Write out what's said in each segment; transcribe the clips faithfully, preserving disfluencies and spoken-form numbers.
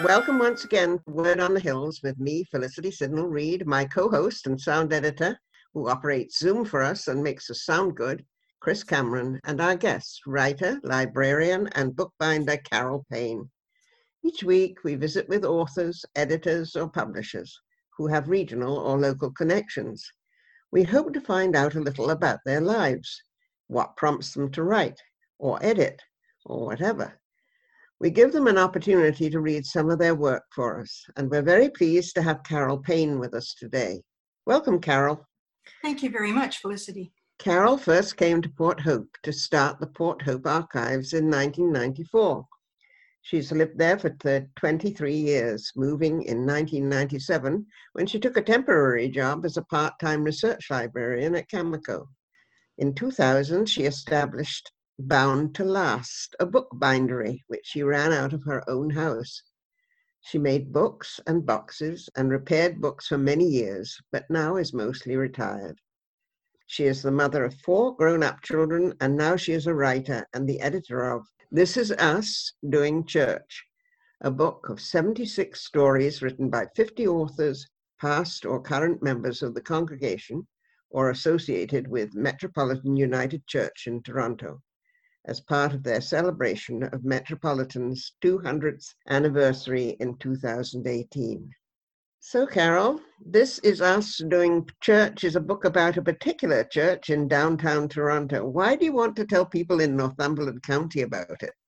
welcome once again to Word on the Hills with me, Felicity Sidnell-Reid, my co-host and sound editor, who operates Zoom for us and makes us sound good, Chris Cameron, and our guest, writer, librarian, and bookbinder Carol Payne. Each week, we visit with authors, editors, or publishers who have regional or local connections. We hope to find out a little about their lives, what prompts them to write, or edit, or whatever. We give them an opportunity to read some of their work for us, and we're very pleased to have Carol Payne with us today. Welcome, Carol. Thank you very much, Felicity. Carol first came to Port Hope to start the Port Hope Archives in nineteen ninety-four. She's lived there for twenty-three years, moving in nineteen ninety-seven when she took a temporary job as a part-time research librarian at Cameco. In two thousand, she established Bound to Last, a book bindery, which she ran out of her own house. She made books and boxes and repaired books for many years, but now is mostly retired. She is the mother of four grown-up children, and now she is a writer and the editor of This Is Us Doing Church, a book of seventy-six stories written by fifty authors, past or current members of the congregation or associated with Metropolitan United Church in Toronto, as part of their celebration of Metropolitan's two hundredth anniversary in two thousand eighteen. So, Carol, This Is Us Doing Church is a book about a particular church in downtown Toronto. Why do you want to tell people in Northumberland County about it?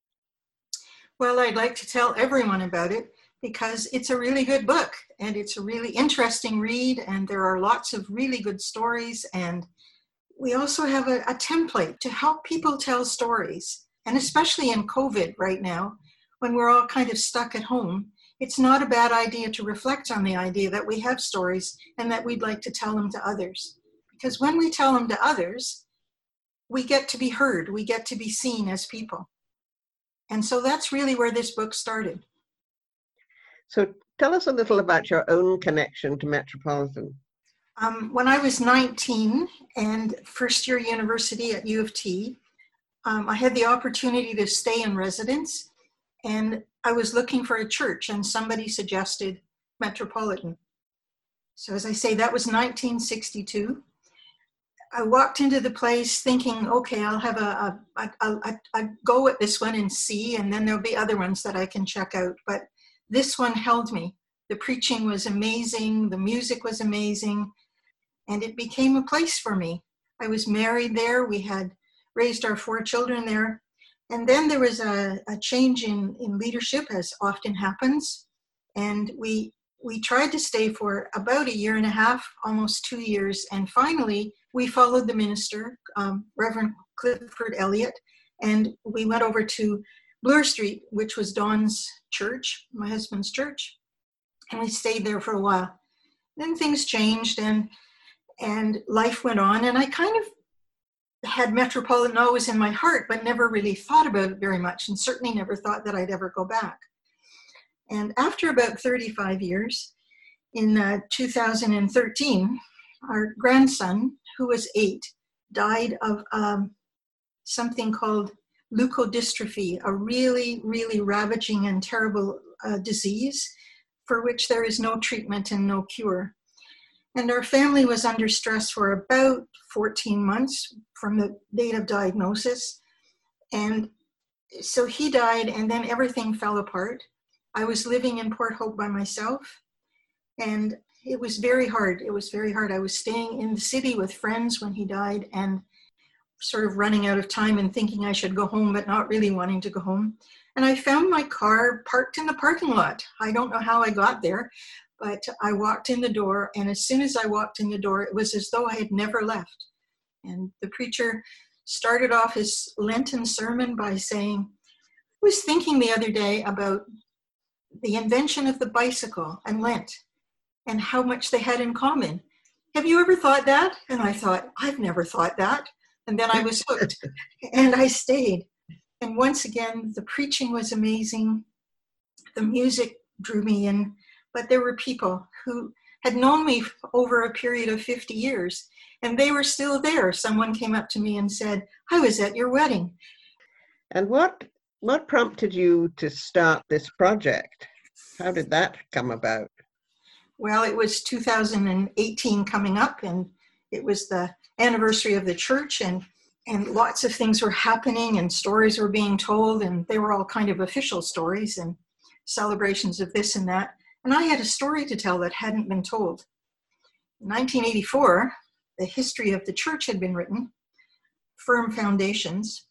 Well, I'd like to tell everyone about it because it's a really good book and it's a really interesting read, and there are lots of really good stories, and we also have a, a template to help people tell stories. And especially in COVID right now, when we're all kind of stuck at home, it's not a bad idea to reflect on the idea that we have stories and that we'd like to tell them to others. Because when we tell them to others, we get to be heard, we get to be seen as people. And so that's really where this book started. So tell us a little about your own connection to Metropolitan. Um, when I was nineteen and first year university at U of T, um, I had the opportunity to stay in residence, and I was looking for a church, and somebody suggested Metropolitan. So as I say, that was nineteen sixty-two. I walked into the place thinking, okay, I'll have a, a, a, a, a go at this one and see, and then there'll be other ones that I can check out. But this one held me. The preaching was amazing, the music was amazing, and it became a place for me. I was married there, we had raised our four children there, and then there was a, a change in, in leadership, as often happens, and we we tried to stay for about a year and a half, almost two years, and finally we followed the minister, um, Reverend Clifford Elliott, and we went over to Bloor Street, which was Don's church, my husband's church, and we stayed there for a while. Then things changed, and and life went on, and I kind of had Metropolitan always in my heart, but never really thought about it very much, and certainly never thought that I'd ever go back. And after about thirty-five years, in uh, two thousand thirteen, our grandson, who was eight, died of um, something called leukodystrophy, a really, really ravaging and terrible uh, disease for which there is no treatment and no cure. And our family was under stress for about fourteen months from the date of diagnosis. And so he died, and then everything fell apart. I was living in Port Hope by myself, and it was very hard. It was very hard. I was staying in the city with friends when he died and sort of running out of time and thinking I should go home, but not really wanting to go home. And I found my car parked in the parking lot. I don't know how I got there, but I walked in the door, and as soon as I walked in the door, it was as though I had never left. And the preacher started off his Lenten sermon by saying, I was thinking the other day about the invention of the bicycle and Lent and how much they had in common. Have you ever thought that? And I thought, I've never thought that. And then I was hooked, and I stayed. And once again, the preaching was amazing. The music drew me in, but there were people who had known me over a period of fifty years, and they were still there. Someone came up to me and said, I was at your wedding. And what what prompted you to start this project? How did that come about? Well, it was two thousand eighteen coming up, and it was the anniversary of the church, and and lots of things were happening, and stories were being told, and they were all kind of official stories and celebrations of this and that. And I had a story to tell that hadn't been told. In nineteen eighty-four, the history of the church had been written, Firm Foundations.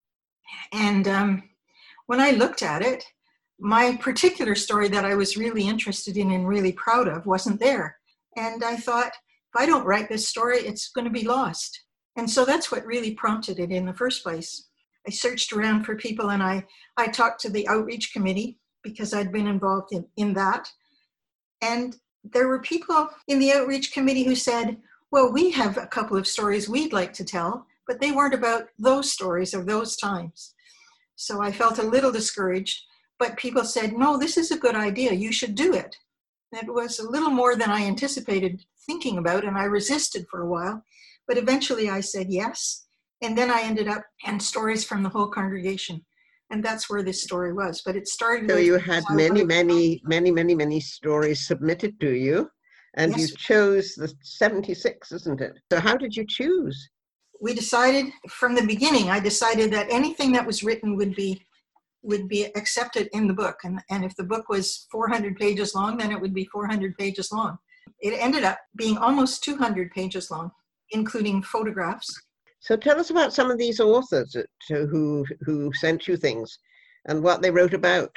And um, when I looked at it, my particular story that I was really interested in and really proud of wasn't there. And I thought, if I don't write this story, it's going to be lost. And so that's what really prompted it in the first place. I searched around for people, and I, I talked to the outreach committee because I'd been involved in, in that. And there were people in the outreach committee who said, well, we have a couple of stories we'd like to tell, but they weren't about those stories of those times. So I felt a little discouraged, but people said, no, this is a good idea. You should do it. It was a little more than I anticipated thinking about, and I resisted for a while, but eventually I said yes. And then I ended up in stories from the whole congregation. And that's where this story was. But it started. So you had many, many, many, many, many stories submitted to you, and Yes. you chose the seventy-six, isn't it? So how did you choose? We decided from the beginning, I decided that anything that was written would be would be accepted in the book. And, and if the book was four hundred pages long, then it would be four hundred pages long. It ended up being almost two hundred pages long, including photographs. So tell us about some of these authors that, uh, who who sent you things and what they wrote about.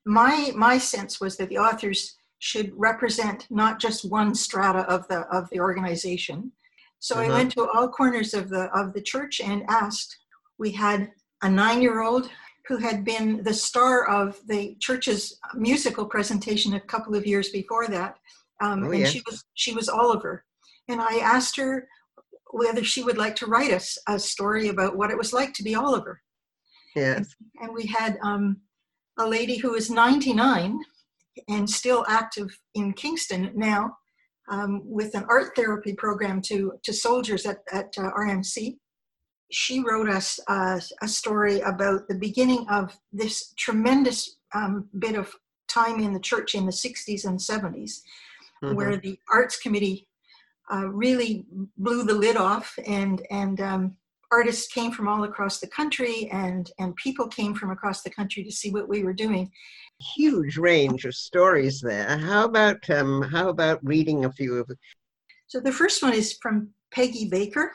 My my sense was that the authors should represent not just one strata of the of the organization. So Uh-huh. I went to all corners of the of the church and asked. We had a nine-year-old who had been the star of the church's musical presentation a couple of years before that, um, Oh, and yes. she was she was Oliver. And I asked her whether she would like to write us a, a story about what it was like to be Oliver. Yes. And we had um, a lady who is ninety-nine and still active in Kingston now, um, with an art therapy program to, to soldiers at, at uh, R M C. She wrote us uh, a story about the beginning of this tremendous um, bit of time in the church in the sixties and seventies, Mhm. where the arts committee uh, really blew the lid off, and, and um, artists came from all across the country, and, and people came from across the country to see what we were doing. Huge range of stories there. How about um, how about reading a few of them? So the first one is from Peggy Baker.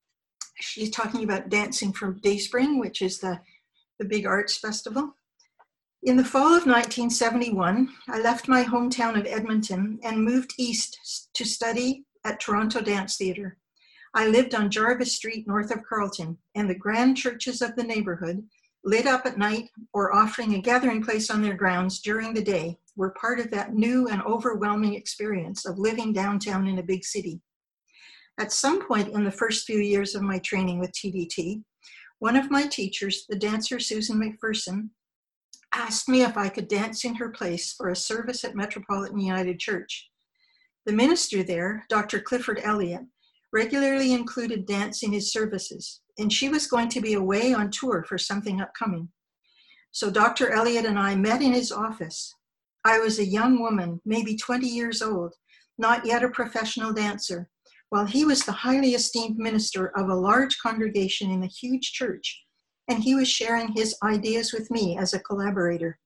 She's talking about Dancing for Dayspring, which is the, the big arts festival. In the fall of nineteen seventy-one, I left my hometown of Edmonton and moved east to study at Toronto Dance Theatre. I lived on Jarvis Street north of Carleton, and the grand churches of the neighborhood, lit up at night or offering a gathering place on their grounds during the day, were part of that new and overwhelming experience of living downtown in a big city. At some point in the first few years of my training with T D T, one of my teachers, the dancer Susan McPherson, asked me if I could dance in her place for a service at Metropolitan United Church. The minister there, Doctor Clifford Elliott, regularly included dance in his services, and she was going to be away on tour for something upcoming. So Doctor Elliott and I met in his office. I was a young woman, maybe twenty years old, not yet a professional dancer, while he was the highly esteemed minister of a large congregation in a huge church, and he was sharing his ideas with me as a collaborator.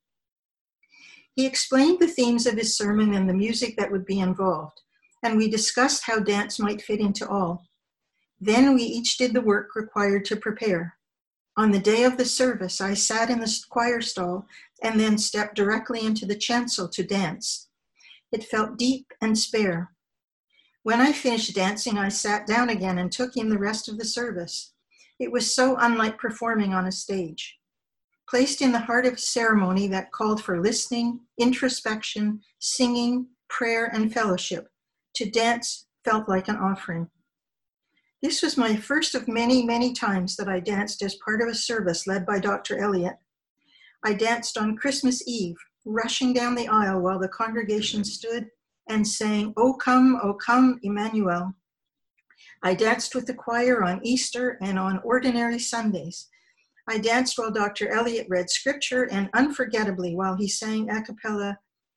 He explained the themes of his sermon and the music that would be involved, and we discussed how dance might fit into all. Then we each did the work required to prepare. On the day of the service, I sat in the choir stall and then stepped directly into the chancel to dance. It felt deep and spare. When I finished dancing, I sat down again and took in the rest of the service. It was so unlike performing on a stage. Placed in the heart of a ceremony that called for listening, introspection, singing, prayer, and fellowship, to dance felt like an offering. This was my first of many, many times that I danced as part of a service led by Doctor Elliott. I danced on Christmas Eve, rushing down the aisle while the congregation stood and sang, "O come, O come, Emmanuel." I danced with the choir on Easter and on ordinary Sundays. I danced while Doctor Elliott read scripture, and unforgettably while he sang a cappella,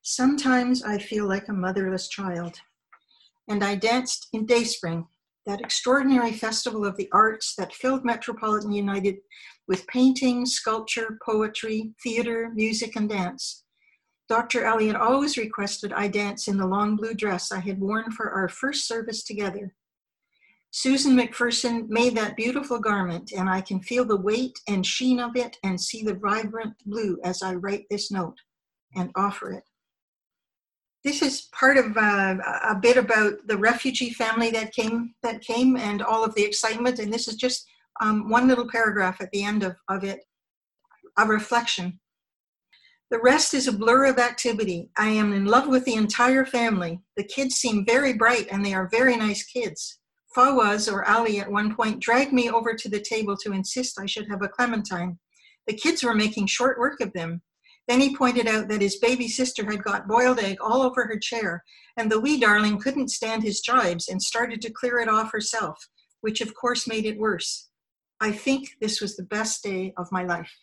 Sometimes I feel like a motherless child. And I danced in Dayspring, that extraordinary festival of the arts that filled Metropolitan United with painting, sculpture, poetry, theater, music, and dance. Doctor Elliott always requested I dance in the long blue dress I had worn for our first service together. Susan McPherson made that beautiful garment, and I can feel the weight and sheen of it and see the vibrant blue as I write this note and offer it. This is part of uh, a bit about the refugee family that came, that came and all of the excitement, and this is just um, one little paragraph at the end of, of it, a reflection. The rest is a blur of activity. I am in love with the entire family. The kids seem very bright, and they are very nice kids. Fawaz, or Ali, at one point dragged me over to the table to insist I should have a clementine. The kids were making short work of them. Then he pointed out that his baby sister had got boiled egg all over her chair, and the wee darling couldn't stand his jibes and started to clear it off herself, which of course made it worse. I think this was the best day of my life.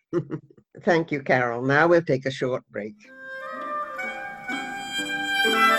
Thank you, Carol. Now we'll take a short break.